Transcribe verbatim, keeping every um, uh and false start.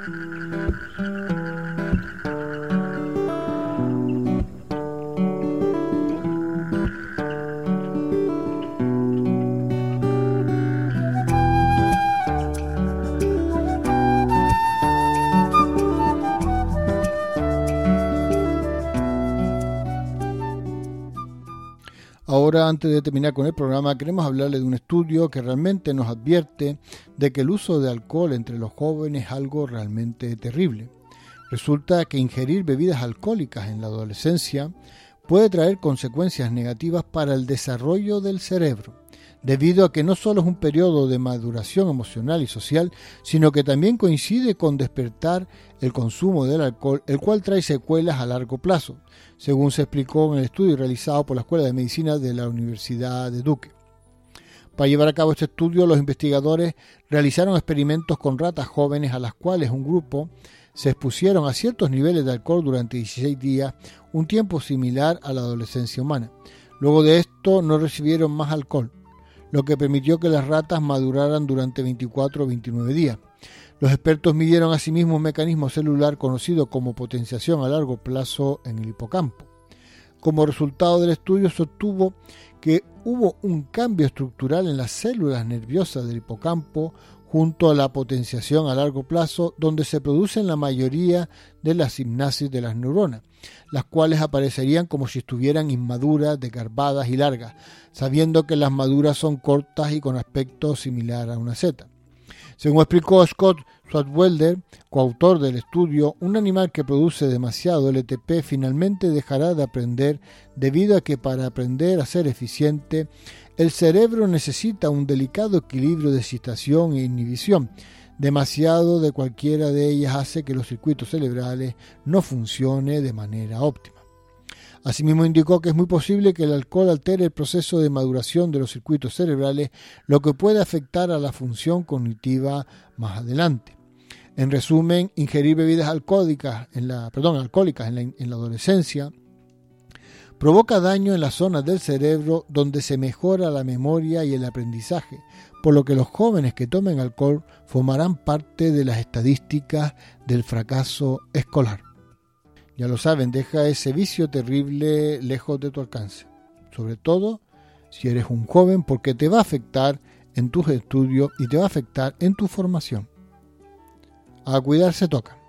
Ahora, antes de terminar con el programa, queremos hablarle de un estudio que realmente nos advierte de que el uso de alcohol entre los jóvenes es algo realmente terrible. Resulta que ingerir bebidas alcohólicas en la adolescencia puede traer consecuencias negativas para el desarrollo del cerebro, debido a que no solo es un periodo de maduración emocional y social, sino que también coincide con despertar el consumo del alcohol, el cual trae secuelas a largo plazo, según se explicó en el estudio realizado por la Escuela de Medicina de la Universidad de Duke. Para llevar a cabo este estudio, los investigadores realizaron experimentos con ratas jóvenes a las cuales un grupo se expusieron a ciertos niveles de alcohol durante dieciséis días, un tiempo similar a la adolescencia humana. Luego de esto no recibieron más alcohol, lo que permitió que las ratas maduraran durante veinticuatro o veintinueve días. Los expertos midieron asimismo un mecanismo celular conocido como potenciación a largo plazo en el hipocampo. Como resultado del estudio se obtuvo que hubo un cambio estructural en las células nerviosas del hipocampo junto a la potenciación a largo plazo, donde se producen la mayoría de las sinapsis de las neuronas, las cuales aparecerían como si estuvieran inmaduras, desgarbadas y largas, sabiendo que las maduras son cortas y con aspecto similar a una seta. Según explicó Scott Swartzwelder, coautor del estudio, un animal que produce demasiado L T P finalmente dejará de aprender, debido a que para aprender a ser eficiente, el cerebro necesita un delicado equilibrio de excitación e inhibición. Demasiado de cualquiera de ellas hace que los circuitos cerebrales no funcionen de manera óptima. Asimismo indicó que es muy posible que el alcohol altere el proceso de maduración de los circuitos cerebrales, lo que puede afectar a la función cognitiva más adelante. En resumen, ingerir bebidas alcohólicas en la, perdón, alcohólicas en la, en la adolescencia provoca daño en las zonas del cerebro donde se mejora la memoria y el aprendizaje, por lo que los jóvenes que tomen alcohol formarán parte de las estadísticas del fracaso escolar. Ya lo saben, deja ese vicio terrible lejos de tu alcance, sobre todo si eres un joven, porque te va a afectar en tus estudios y te va a afectar en tu formación. A cuidarse toca.